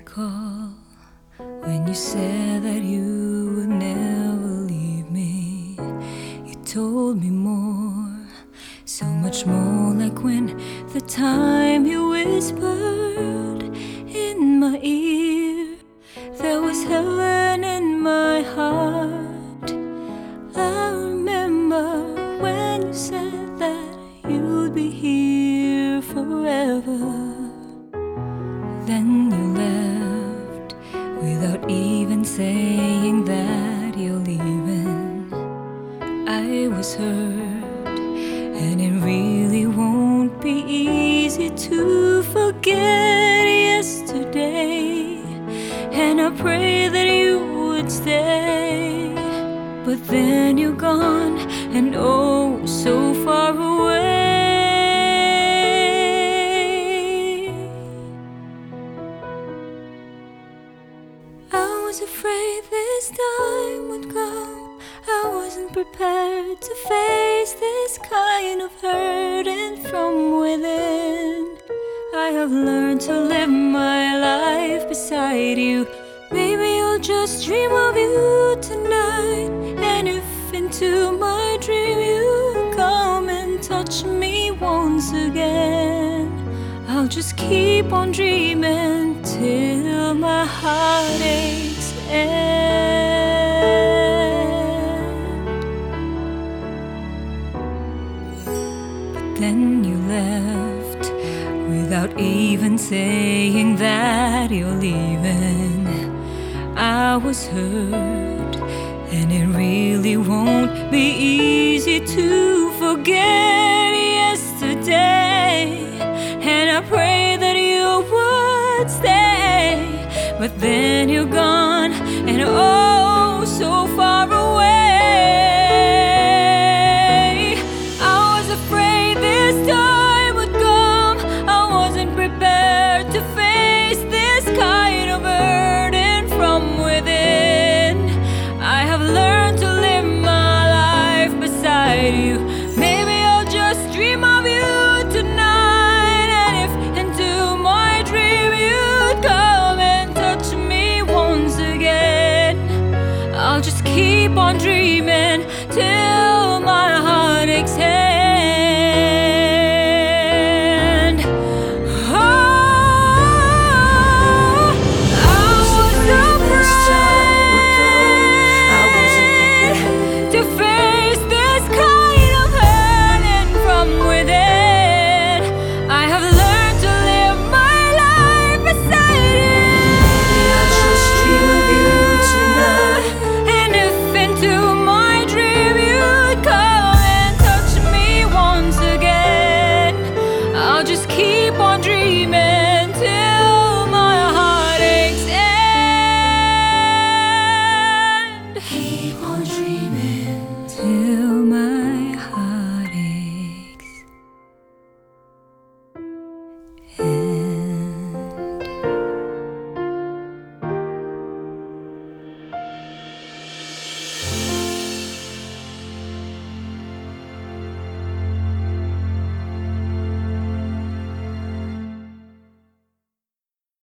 recall when you said that you would never leave me. You told me more, so much more, like when the time you whispered in my ear, there was heaven in my heart. I remember when you said that you'd be here forever. Then you left without even saying that you're leaving. I was hurt, and it really won't be easy to forget yesterday. And I pray that you would stay, but then you're gone, and oh, so far away. I was afraid this time would come. I wasn't prepared to face this kind of hurting from within. I have learned to live my life beside you. Maybe I'll just dream of you tonight. And if into my dream you come and touch me once again, I'll just keep on dreaming till my heartaches end. But then you left without even saying that you're leaving. I was hurt, and it really won't be easy to forget yesterday. And I pray that you would stay, but then you're gone.